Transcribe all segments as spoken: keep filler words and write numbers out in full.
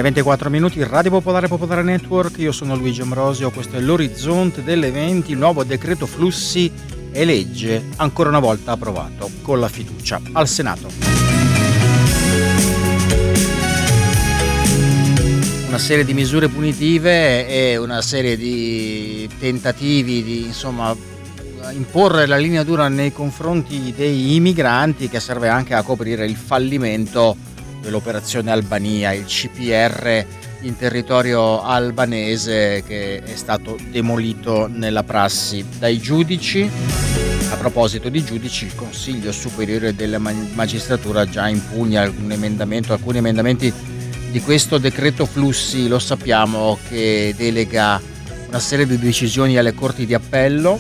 e ventiquattro minuti, Radio Popolare Popolare Network, io sono Luigi Ambrosio, questo è l'orizzonte delle venti, il nuovo decreto flussi e legge ancora una volta approvato con la fiducia al Senato. Una serie di misure punitive e una serie di tentativi di insomma imporre la linea dura nei confronti dei migranti, che serve anche a coprire il fallimento dell'operazione Albania, il C P R in territorio albanese che è stato demolito nella prassi dai giudici. A proposito di giudici, il Consiglio Superiore della Magistratura già impugna un emendamento, alcuni emendamenti di questo decreto flussi, lo sappiamo, che delega una serie di decisioni alle corti di appello.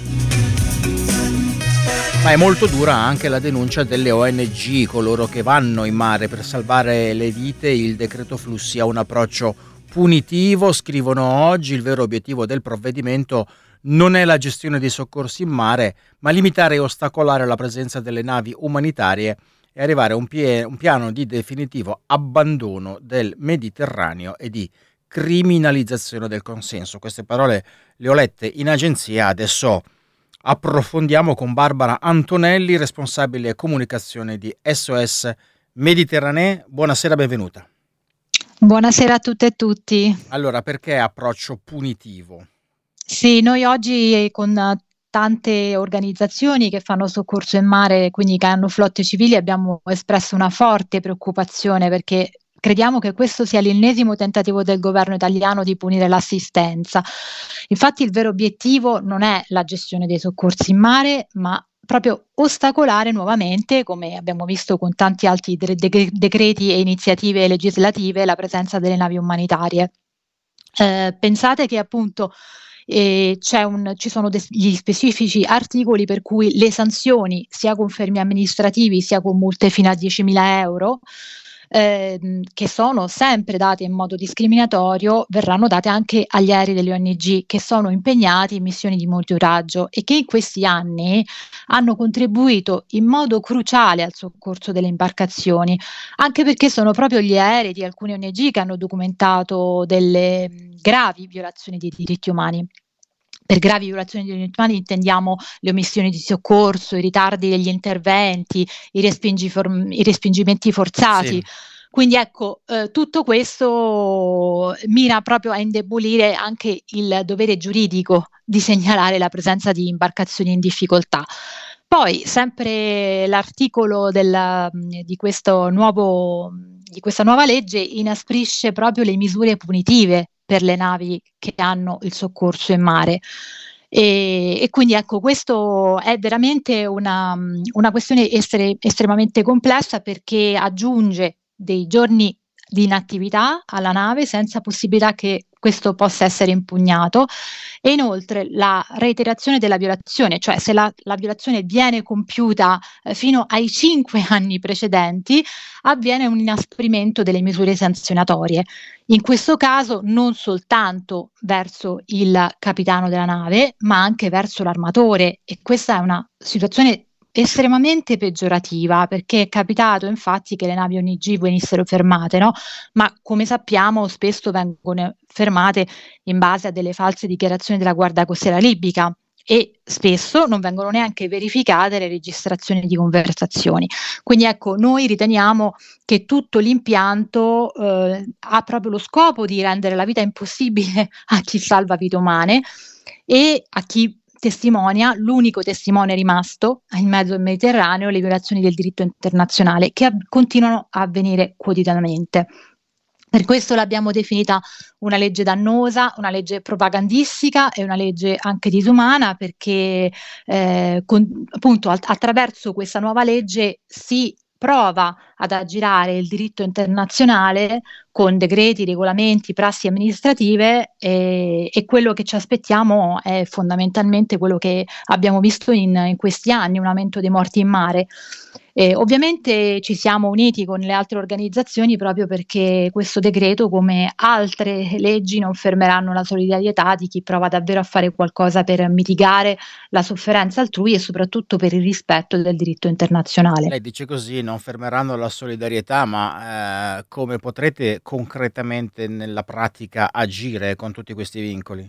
Ma è molto dura anche la denuncia delle O N G, coloro che vanno in mare per salvare le vite. Il decreto flussi ha un approccio punitivo, scrivono oggi. Il vero obiettivo del provvedimento non è la gestione dei soccorsi in mare, ma limitare e ostacolare la presenza delle navi umanitarie e arrivare a un, pie- un piano di definitivo abbandono del Mediterraneo e di criminalizzazione del consenso. Queste parole le ho lette in agenzia, adesso approfondiamo con Barbara Antonelli, responsabile comunicazione di S O S Mediterranee. Buonasera, benvenuta. Buonasera a tutte e tutti. Allora, perché approccio punitivo? Sì, noi oggi con tante organizzazioni che fanno soccorso in mare, quindi che hanno flotte civili, abbiamo espresso una forte preoccupazione perché crediamo che questo sia l'ennesimo tentativo del governo italiano di punire l'assistenza. Infatti il vero obiettivo non è la gestione dei soccorsi in mare, ma proprio ostacolare nuovamente, come abbiamo visto con tanti altri de- de- decreti e iniziative legislative, la presenza delle navi umanitarie. Eh, pensate che appunto eh, c'è un, ci sono degli specifici articoli per cui le sanzioni, sia con fermi amministrativi sia con multe fino a diecimila euro, Eh, che sono sempre date in modo discriminatorio, verranno date anche agli aerei delle O N G che sono impegnati in missioni di monitoraggio e che in questi anni hanno contribuito in modo cruciale al soccorso delle imbarcazioni, anche perché sono proprio gli aerei di alcune O N G che hanno documentato delle gravi violazioni dei diritti umani. Per gravi violazioni dei diritti umani intendiamo le omissioni di soccorso, i ritardi degli interventi, i, respingi for- i respingimenti forzati. Sì. Quindi ecco, eh, tutto questo mira proprio a indebolire anche il dovere giuridico di segnalare la presenza di imbarcazioni in difficoltà. Poi, sempre l'articolo della, di, questo nuovo, di questa nuova legge inasprisce proprio le misure punitive per le navi che hanno il soccorso in mare. E, e quindi ecco, questo è veramente una, una questione estre, estremamente complessa, perché aggiunge dei giorni di inattività alla nave senza possibilità che questo possa essere impugnato, e inoltre la reiterazione della violazione, cioè se la, la violazione viene compiuta eh, fino ai cinque anni precedenti, avviene un inasprimento delle misure sanzionatorie. In questo caso non soltanto verso il capitano della nave, ma anche verso l'armatore, e questa è una situazione estremamente peggiorativa, perché è capitato infatti che le navi O N G venissero fermate, no? Ma come sappiamo spesso vengono fermate in base a delle false dichiarazioni della Guardia Costiera libica e spesso non vengono neanche verificate le registrazioni di conversazioni. Quindi ecco, noi riteniamo che tutto l'impianto eh, ha proprio lo scopo di rendere la vita impossibile a chi salva vite umane e a chi testimonia, l'unico testimone rimasto in mezzo al Mediterraneo, le violazioni del diritto internazionale che av- continuano a avvenire quotidianamente. Per questo l'abbiamo definita una legge dannosa, una legge propagandistica e una legge anche disumana, perché eh, con, appunto att- attraverso questa nuova legge si prova ad aggirare il diritto internazionale con decreti, regolamenti, prassi amministrative, e, e quello che ci aspettiamo è fondamentalmente quello che abbiamo visto in, in questi anni, un aumento dei morti in mare. E ovviamente ci siamo uniti con le altre organizzazioni proprio perché questo decreto, come altre leggi, non fermeranno la solidarietà di chi prova davvero a fare qualcosa per mitigare la sofferenza altrui e soprattutto per il rispetto del diritto internazionale. Lei dice così, non fermeranno la solidarietà, ma eh, come potrete concretamente nella pratica agire con tutti questi vincoli?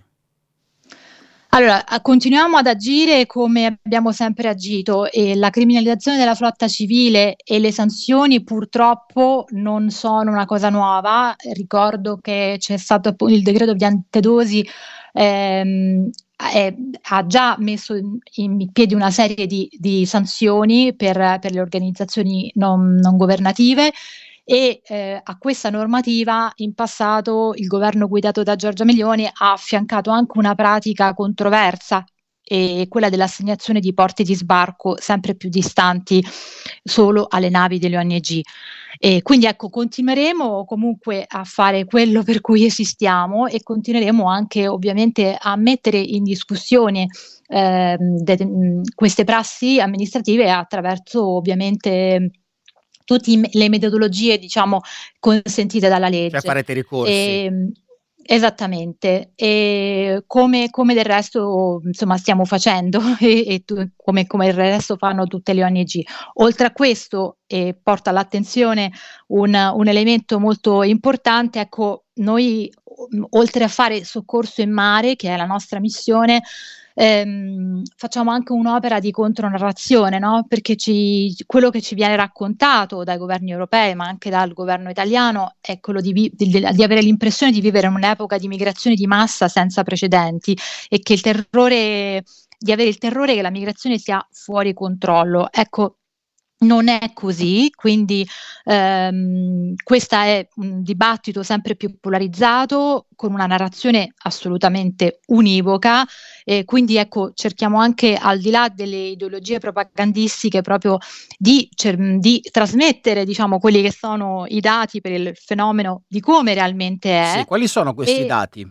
Allora, a continuiamo ad agire come abbiamo sempre agito e la criminalizzazione della flotta civile e le sanzioni purtroppo non sono una cosa nuova. Ricordo che c'è stato appu il decreto Piantedosi, ehm, è ha già messo in in piedi una serie di di sanzioni per per le organizzazioni non non governative e, ehm, a questa normativa in passato il governo guidato da Giorgia Meloni ha affiancato anche una pratica controversa, ehm, quella dell'assegnazione di porti di sbarco sempre più distanti solo alle navi delle O N G. E quindi ecco, continueremo comunque a fare quello per cui esistiamo e continueremo anche ovviamente a mettere in discussione, ehm, de mhmm, queste prassi amministrative attraverso ovviamente tutti i me le metodologie diciamo consentite dalla Cioè legge. farete ricorsi? Ehm esattamente, ehm, come come del resto insomma stiamo facendo e e tu come come il resto fanno tutte le O N G. Oltre a questo, e porto all'attenzione un un elemento molto importante, ecco, noi o mhmm, oltre a fare soccorso in mare, che è la nostra missione, ehm, facciamo anche un'opera di contronarrazione, no, perché ci quello che ci viene raccontato dai governi europei, ma anche dal governo italiano, è quello di vi di del di avere l'impressione di vivere in un'epoca di migrazione di massa senza precedenti e che il terrore di avere il terrore che la migrazione sia fuori controllo. Ecco, non è così, quindi, ehm, questa è un dibattito sempre più polarizzato, con una narrazione assolutamente univoca e quindi ecco, cerchiamo anche al di là delle ideologie propagandistiche proprio di cer mhmm, di trasmettere diciamo quelli che sono i dati per il fenomeno di come realmente Sì, è quali sono questi e dati?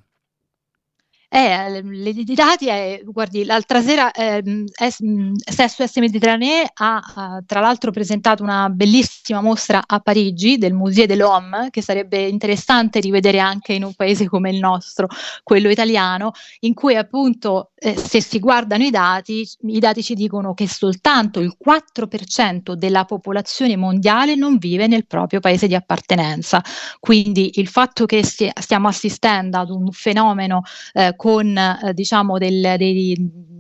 eh, l le di dati è guardi l'altra sera, ehm, es mhmm, S O S Méditerranée ha ha tra l'altro presentato una bellissima mostra a Parigi del Musée de l'Homme, che sarebbe interessante rivedere anche in un paese come il nostro, quello italiano, in cui appunto, ehm, se si guardano i dati, i dati ci dicono che soltanto il quattro per cento della popolazione mondiale non vive nel proprio paese di appartenenza. Quindi il fatto che stie stiamo assistendo ad un fenomeno, ehm, con, ehm, diciamo del dei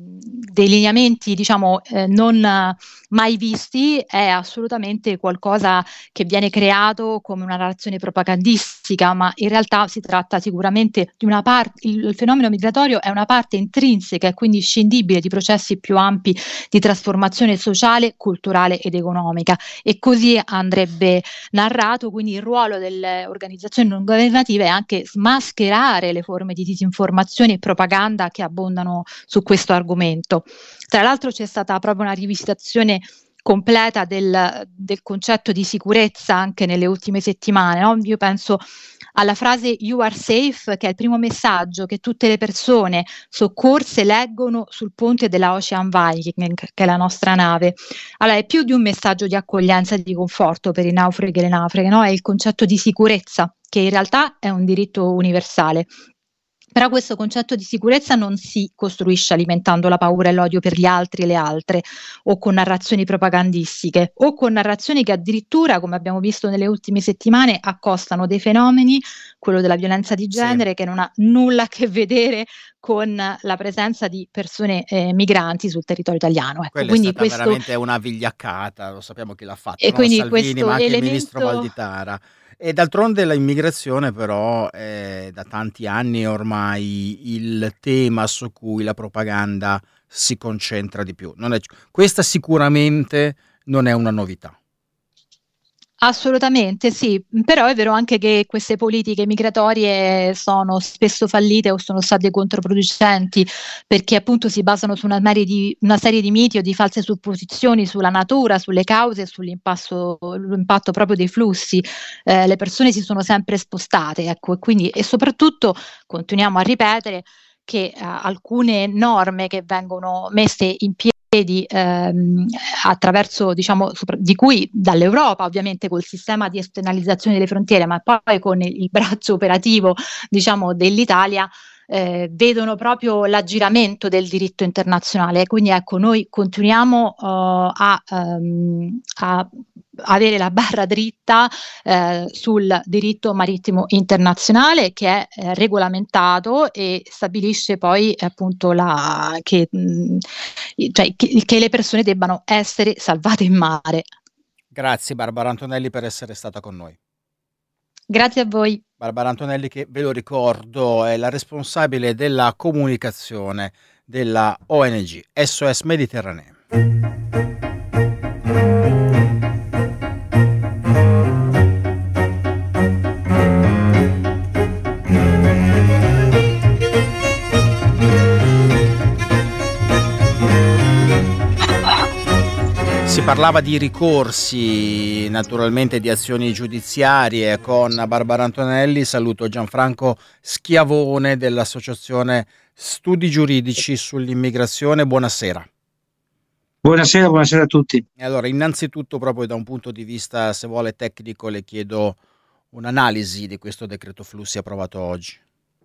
dei lineamenti diciamo, ehm, non mai visti, è assolutamente qualcosa che viene creato come una narrazione propagandistica, ma in realtà si tratta sicuramente di una par il il fenomeno migratorio è una parte intrinseca e quindi inscindibile di processi più ampi di trasformazione sociale, culturale ed economica e così andrebbe narrato, quindi il ruolo delle organizzazioni non governative è anche smascherare le forme di disinformazione e propaganda che abbondano su questo argomento. Tra l'altro c'è stata proprio una rivisitazione completa del del concetto di sicurezza anche nelle ultime settimane, no, io penso alla frase "You are safe", che è il primo messaggio che tutte le persone soccorse leggono sul ponte della Ocean Viking, che è la nostra nave. Allora è più di un messaggio di accoglienza e di conforto per i naufraghi e le naufraghe, no, è il concetto di sicurezza, che in realtà è un diritto universale. Però questo concetto di sicurezza non si costruisce alimentando la paura e l'odio per gli altri e le altre, o con narrazioni propagandistiche, o con narrazioni che addirittura, come abbiamo visto nelle ultime settimane, accostano dei fenomeni, quello della violenza di Sì. genere, che non ha nulla a che vedere con la presenza di persone, ehm, migranti sul territorio italiano, ecco. Quella è Quindi stata questo veramente una vigliaccata, lo sappiamo chi l'ha fatto, e no, quindi Salvini, ma questo anche il ministro elemento Valditara. E d'altronde la immigrazione però è da tanti anni ormai il tema su cui la propaganda si concentra di più. Non è questa sicuramente non è una novità. assolutamente sì, però è vero anche che queste politiche migratorie sono spesso fallite o sono state controproducenti, perché appunto si basano su una serie di una serie di miti o di false supposizioni sulla natura, sulle cause e sull'impasso l'impatto proprio dei flussi. Ehm, le persone si sono sempre spostate, ecco, e quindi e soprattutto continuiamo a ripetere che, uhm, alcune norme che vengono messe in pie di, ehm, attraverso, diciamo, sopra, di cui dall'Europa, ovviamente col sistema di esternalizzazione delle frontiere, ma poi con il, il braccio operativo, diciamo, dell'Italia, eh, vedono proprio l'aggiramento del diritto internazionale. Quindi ecco, noi continuiamo uh, a, um, a avere la barra dritta eh, sul diritto marittimo internazionale, che è eh, regolamentato e stabilisce poi appunto la, che, mh, cioè, che, che le persone debbano essere salvate in mare. Grazie Barbara Antonelli per essere stata con noi. Grazie a voi. Barbara Antonelli, che ve lo ricordo è la responsabile della comunicazione della O N G S O S Mediterranee. Si parlava di ricorsi, naturalmente di azioni giudiziarie con Barbara Antonelli. Saluto Gianfranco Schiavone dell'Associazione Studi Giuridici sull'Immigrazione. Buonasera. Buonasera, buonasera a tutti. Allora, innanzitutto, proprio da un punto di vista, se vuole, tecnico, le chiedo un'analisi di questo decreto flussi approvato oggi.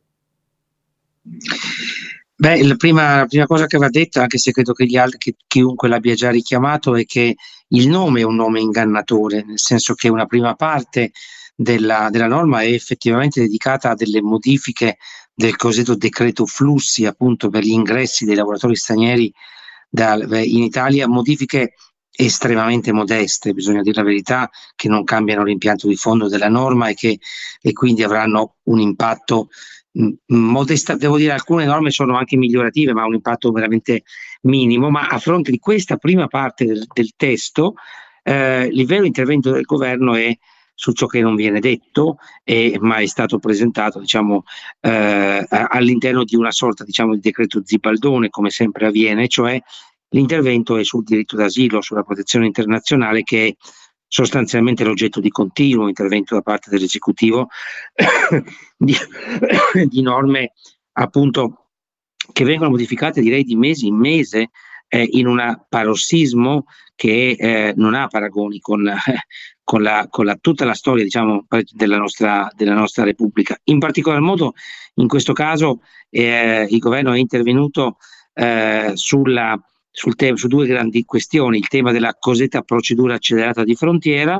Beh, la prima, la prima cosa che va detta, anche se credo che, gli altri, che chiunque l'abbia già richiamato, è che il nome è un nome ingannatore, nel senso che una prima parte della, della norma è effettivamente dedicata a delle modifiche del cosiddetto decreto flussi, appunto per gli ingressi dei lavoratori stranieri da, in Italia, modifiche estremamente modeste, bisogna dire la verità, che non cambiano l'impianto di fondo della norma e che e quindi avranno un impatto modesta. Devo dire, alcune norme sono anche migliorative, ma ha un impatto veramente minimo. Ma a fronte di questa prima parte del, del testo, eh, il vero intervento del governo è su ciò che non viene detto, e, ma è stato presentato, diciamo, eh, all'interno di una sorta, diciamo, di decreto zibaldone, come sempre avviene, cioè l'intervento è sul diritto d'asilo, sulla protezione internazionale, che è sostanzialmente l'oggetto di continuo intervento da parte dell'esecutivo di, di norme appunto che vengono modificate, direi, di mese in mese, eh, in un parossismo che eh, non ha paragoni con, eh, con, la, con la, tutta la storia, diciamo, della nostra, della nostra Repubblica. In particolar modo in questo caso eh, il governo è intervenuto eh, sulla Sul tema, su due grandi questioni: il tema della cosiddetta procedura accelerata di frontiera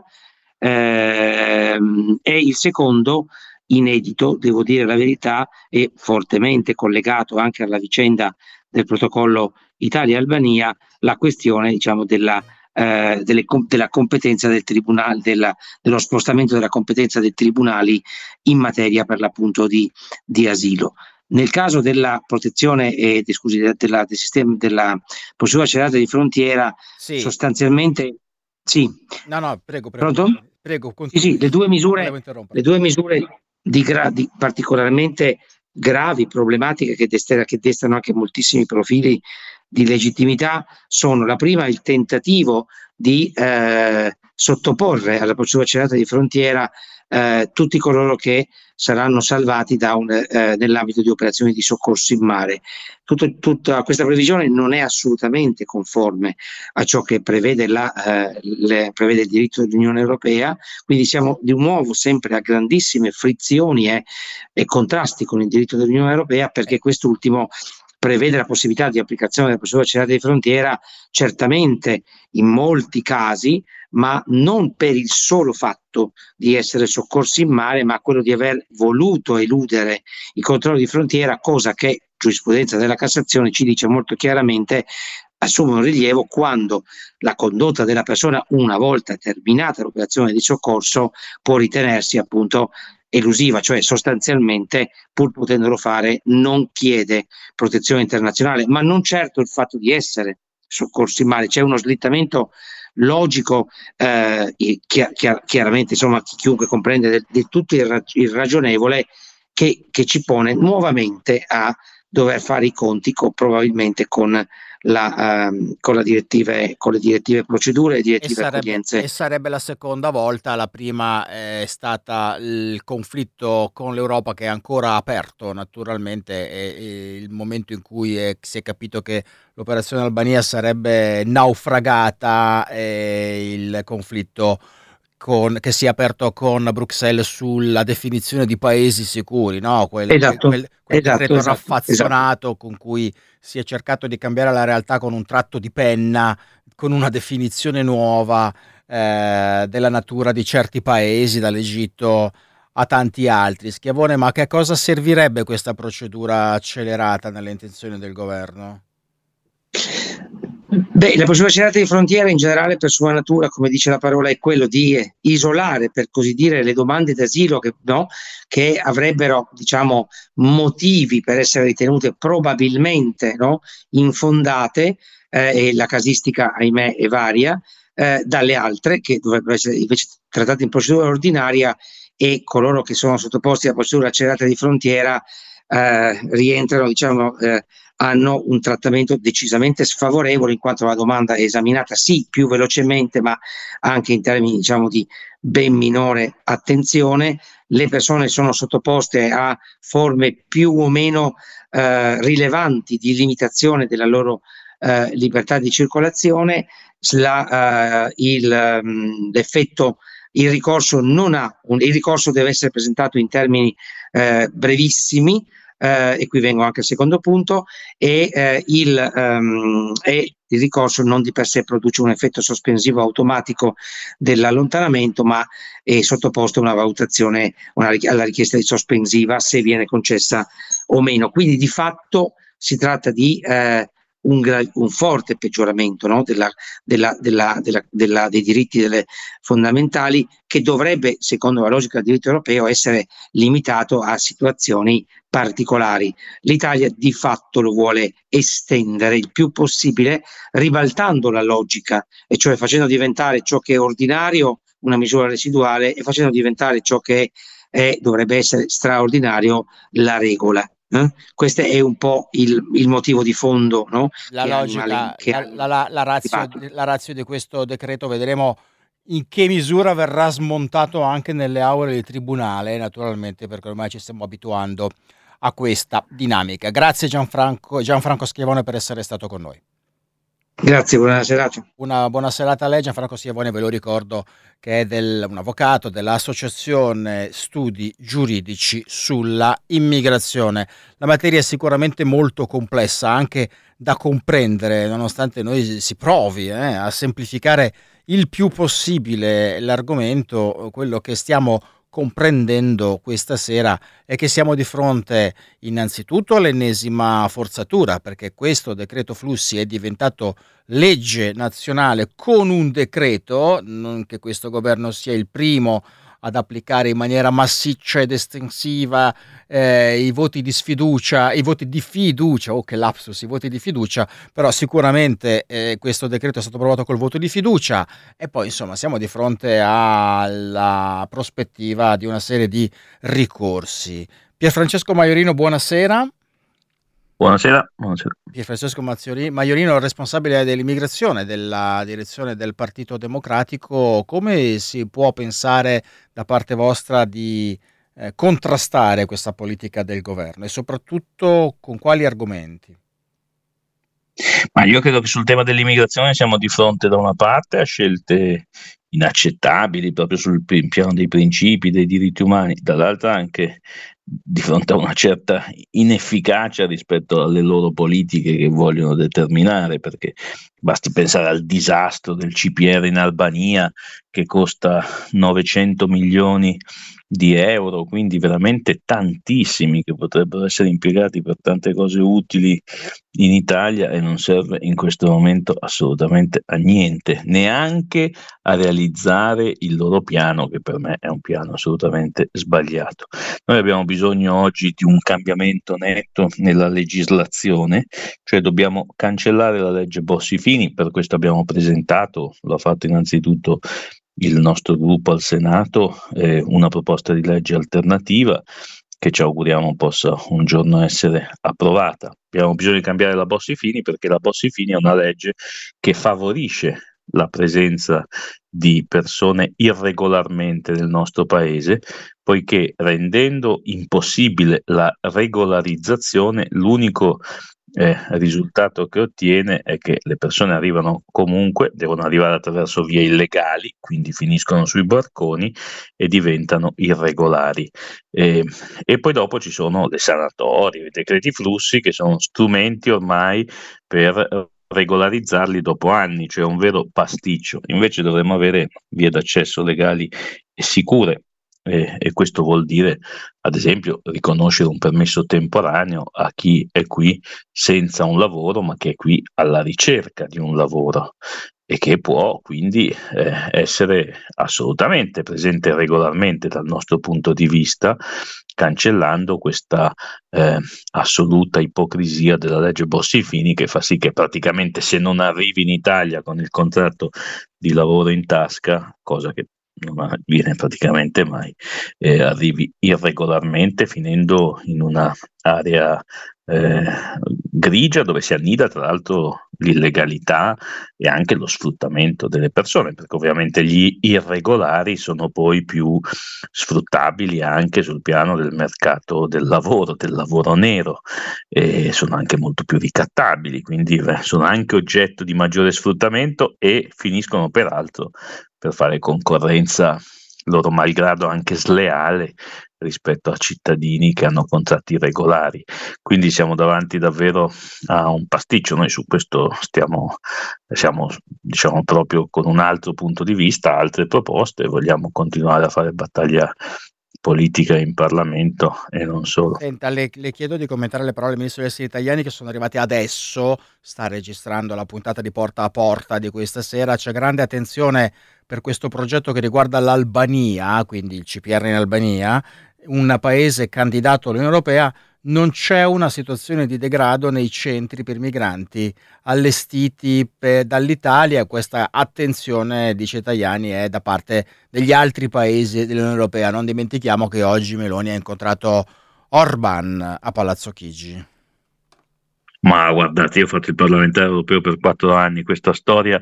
ehm, e il secondo, inedito, devo dire la verità, e fortemente collegato anche alla vicenda del protocollo Italia-Albania, la questione, diciamo, della, eh, delle, della competenza del tribunale, della, dello spostamento della competenza dei tribunali in materia per l'appunto di, di asilo. Nel caso della protezione e eh, scusi, della, del sistema della procedura accelerata di frontiera, sì, sostanzialmente sì. No, no, prego, prego. Pronto? Prego, sì, sì, le due misure, le due misure di, gra, di particolarmente gravi, problematiche, che, destera, che destano anche moltissimi profili di legittimità sono: la prima, il tentativo di eh, sottoporre alla procedura accelerata di frontiera eh, tutti coloro che saranno salvati da un, eh, nell'ambito di operazioni di soccorso in mare. Tutto, tutta questa previsione non è assolutamente conforme a ciò che prevede, la, eh, le, prevede il diritto dell'Unione Europea, quindi siamo di nuovo sempre a grandissime frizioni e, e contrasti con il diritto dell'Unione Europea, perché quest'ultimo prevede la possibilità di applicazione della procedura accelerata di frontiera certamente in molti casi, ma non per il solo fatto di essere soccorsi in mare, ma quello di aver voluto eludere i controlli di frontiera, cosa che giurisprudenza della Cassazione ci dice molto chiaramente assume un rilievo quando la condotta della persona, una volta terminata l'operazione di soccorso, può ritenersi appunto elusiva, cioè sostanzialmente, pur potendolo fare, non chiede protezione internazionale, ma non certo il fatto di essere soccorsi in mare. C'è uno slittamento logico, eh, chiar, chiar, chiaramente, insomma, chiunque comprende del, del tutto irra, irragionevole, che, che ci pone nuovamente a dover fare i conti con, probabilmente con la, um, con la direttive, con le direttive procedure e direttive e sarebbe, accoglienze. E sarebbe la seconda volta. La prima è stata il conflitto con l'Europa, che è ancora aperto naturalmente, e, e il momento in cui è, si è capito che l'operazione Albania sarebbe naufragata, e il conflitto Con, che si è aperto con Bruxelles sulla definizione di paesi sicuri, no? Quel, Esatto, quel, quel esatto, decreto esatto, raffazzonato esatto. con cui si è cercato di cambiare la realtà con un tratto di penna, con una definizione nuova eh, della natura di certi paesi, dall'Egitto a tanti altri. Schiavone, ma che cosa servirebbe questa procedura accelerata nelle intenzioni del governo? Beh, la procedura accelerata di frontiera in generale, per sua natura, come dice la parola, è quello di isolare, per così dire, le domande d'asilo che, no, che avrebbero, diciamo, motivi per essere ritenute probabilmente, no, infondate, eh, e la casistica, ahimè, è varia, eh, dalle altre che dovrebbero essere invece trattate in procedura ordinaria, e coloro che sono sottoposti alla procedura accelerata di frontiera eh, rientrano, diciamo, eh, hanno un trattamento decisamente sfavorevole, in quanto la domanda è esaminata sì più velocemente, ma anche in termini, diciamo, di ben minore attenzione. Le persone sono sottoposte a forme più o meno eh, rilevanti di limitazione della loro eh, libertà di circolazione. La, eh, il, um, l'effetto il ricorso non ha un, il ricorso deve essere presentato in termini eh, brevissimi. Uh, e qui vengo anche al secondo punto, e, uh, il, um, e il ricorso non di per sé produce un effetto sospensivo automatico dell'allontanamento, ma è sottoposto a una valutazione, una, alla richiesta di sospensiva, se viene concessa o meno. Quindi di fatto si tratta di uh, un, un forte peggioramento, no? della, della, della, della, della, dei diritti delle fondamentali, che dovrebbe, secondo la logica del diritto europeo, essere limitato a situazioni particolari. L'Italia di fatto lo vuole estendere il più possibile, ribaltando la logica, e cioè facendo diventare ciò che è ordinario una misura residuale e facendo diventare ciò che è, dovrebbe essere straordinario, la regola. Eh? Questo è un po' il, il motivo di fondo, no? La che logica, anima, che la, la, la, la, razio, la razio di questo decreto. Vedremo in che misura verrà smontato anche nelle aule del tribunale, naturalmente, perché ormai ci stiamo abituando a questa dinamica. Grazie Gianfranco, Gianfranco Schiavone, per essere stato con noi. Grazie, buona serata. Una buona serata a lei. Gianfranco Schiavone, ve lo ricordo, che è del, un avvocato dell'Associazione Studi Giuridici sulla Immigrazione. La materia è sicuramente molto complessa, anche da comprendere, nonostante noi si provi eh, a semplificare il più possibile l'argomento. Quello che stiamo comprendendo questa sera è che siamo di fronte innanzitutto all'ennesima forzatura, perché questo decreto flussi è diventato legge nazionale con un decreto, non che questo governo sia il primo ad applicare in maniera massiccia ed estensiva eh, i voti di sfiducia, i voti di fiducia, oh che lapsus, i voti di fiducia, però sicuramente eh, questo decreto è stato approvato col voto di fiducia, e poi insomma siamo di fronte alla prospettiva di una serie di ricorsi. Pierfrancesco Maiorino, buonasera. Buonasera. Buonasera. Pierfrancesco Maiorino, responsabile dell'immigrazione della direzione del Partito Democratico. Come si può pensare da parte vostra di eh, contrastare questa politica del governo, e soprattutto con quali argomenti? Ma io credo che sul tema dell'immigrazione siamo di fronte da una parte a scelte inaccettabili proprio sul piano dei principi, dei diritti umani, dall'altra anche di fronte a una certa inefficacia rispetto alle loro politiche che vogliono determinare, perché basti pensare al disastro del C P R in Albania, che costa novecento milioni di euro, quindi veramente tantissimi, che potrebbero essere impiegati per tante cose utili in Italia, e non serve in questo momento assolutamente a niente, neanche a realizzare il loro piano, che per me è un piano assolutamente sbagliato. Noi abbiamo bisogno oggi di un cambiamento netto nella legislazione, cioè dobbiamo cancellare la legge Bossi-Fini. Per questo abbiamo presentato, l'ha fatto innanzitutto il nostro gruppo al Senato, eh, una proposta di legge alternativa che ci auguriamo possa un giorno essere approvata. Abbiamo bisogno di cambiare la Bossi-Fini, perché la Bossi-Fini è una legge che favorisce la presenza di persone irregolarmente nel nostro paese, poiché rendendo impossibile la regolarizzazione, l'unico eh, risultato che ottiene è che le persone arrivano comunque, devono arrivare attraverso vie illegali, quindi finiscono sui barconi e diventano irregolari. E, e poi dopo ci sono le sanatorie, i decreti flussi, che sono strumenti ormai per regolarizzarli dopo anni, cioè un vero pasticcio. Invece dovremmo avere vie d'accesso legali e sicure, e, e questo vuol dire, ad esempio, riconoscere un permesso temporaneo a chi è qui senza un lavoro, ma che è qui alla ricerca di un lavoro e che può quindi eh, essere assolutamente presente regolarmente dal nostro punto di vista, cancellando questa eh, assoluta ipocrisia della legge Bossi-Fini, che fa sì che praticamente, se non arrivi in Italia con il contratto di lavoro in tasca, cosa che non avviene praticamente mai, eh, arrivi irregolarmente, finendo in una area eh, grigia dove si annida tra l'altro l'illegalità e anche lo sfruttamento delle persone, perché ovviamente gli irregolari sono poi più sfruttabili anche sul piano del mercato del lavoro, del lavoro nero, e sono anche molto più ricattabili, quindi beh, sono anche oggetto di maggiore sfruttamento e finiscono peraltro per fare concorrenza loro malgrado anche sleale rispetto a cittadini che hanno contratti regolari. Quindi siamo davanti davvero a un pasticcio. Noi su questo stiamo siamo diciamo proprio con un altro punto di vista, altre proposte, vogliamo continuare a fare battaglia politica in Parlamento e non solo. Senta, le, le chiedo di commentare le parole del ministro degli esteri italiani, che sono arrivate adesso, sta registrando la puntata di Porta a Porta di questa sera. C'è grande attenzione per questo progetto che riguarda l'Albania, quindi il C P R in Albania, un paese candidato all'Unione Europea. Non c'è una situazione di degrado nei centri per migranti allestiti per, dall'Italia. Questa attenzione, dice Tajani, è da parte degli altri paesi dell'Unione Europea. Non dimentichiamo che oggi Meloni ha incontrato Orban a Palazzo Chigi. Ma guardate, io ho fatto il parlamentare europeo per quattro anni, questa storia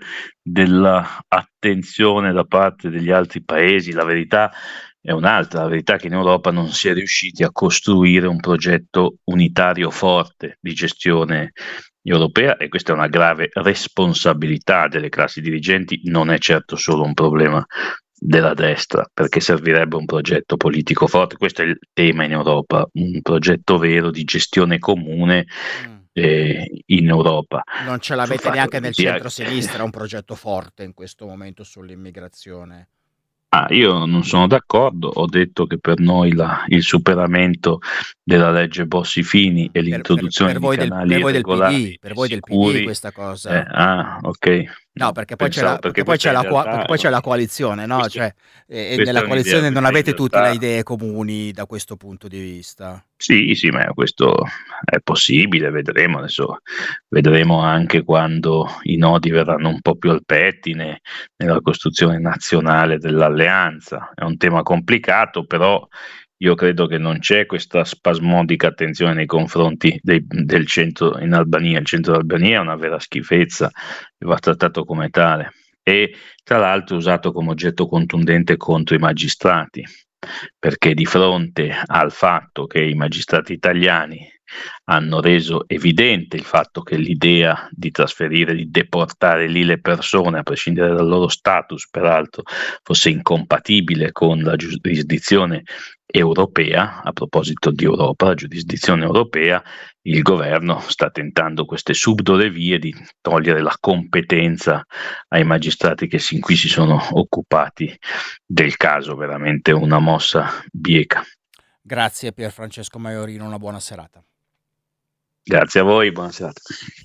dell'attenzione da parte degli altri paesi, la verità è un'altra, la verità è che in Europa non si è riusciti a costruire un progetto unitario forte di gestione europea, e questa è una grave responsabilità delle classi dirigenti, non è certo solo un problema della destra, perché servirebbe un progetto politico forte. Questo è il tema in Europa, un progetto vero di gestione comune eh, in Europa. Non ce l'avete neanche nel centro-sinistra un progetto forte in questo momento sull'immigrazione? Ah, io non sono d'accordo, ho detto che per noi la, il superamento della legge Bossi-Fini e l'introduzione per, per, per di canali del, per irregolari voi del P D, per voi del sicuri, P D questa cosa. Eh, ah, ok. No, perché poi, c'è la, perché poi, c'è la, perché poi c'è la coalizione, no? Questo, cioè, e nella coalizione non avete tutte le idee comuni da questo punto di vista. Sì, sì, ma questo è possibile, vedremo adesso, vedremo anche quando i nodi verranno un po' più al pettine nella costruzione nazionale dell'alleanza. È un tema complicato, però io credo che non c'è questa spasmodica attenzione nei confronti dei, del centro in Albania. Il centro d'Albania è una vera schifezza e va trattato come tale, e tra l'altro usato come oggetto contundente contro i magistrati, perché di fronte al fatto che i magistrati italiani hanno reso evidente il fatto che l'idea di trasferire, di deportare lì le persone, a prescindere dal loro status peraltro, fosse incompatibile con la giurisdizione europea. A proposito di Europa, la giurisdizione europea, il governo sta tentando queste subdole vie di togliere la competenza ai magistrati che sin qui si sono occupati del caso. Veramente una mossa bieca. Grazie Pier Francesco Maiorino, una buona serata. Grazie a voi, buona serata.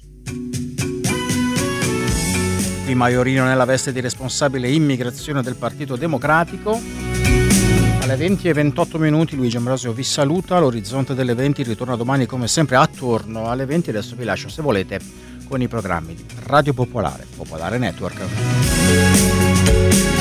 Qui Maiorino nella veste di responsabile immigrazione del Partito Democratico. Alle venti e ventotto minuti Luigi Ambrosio vi saluta. L'Orizzonte delle venti ritorna domani come sempre attorno alle venti. Adesso vi lascio, se volete, con i programmi di Radio Popolare, Popolare Network.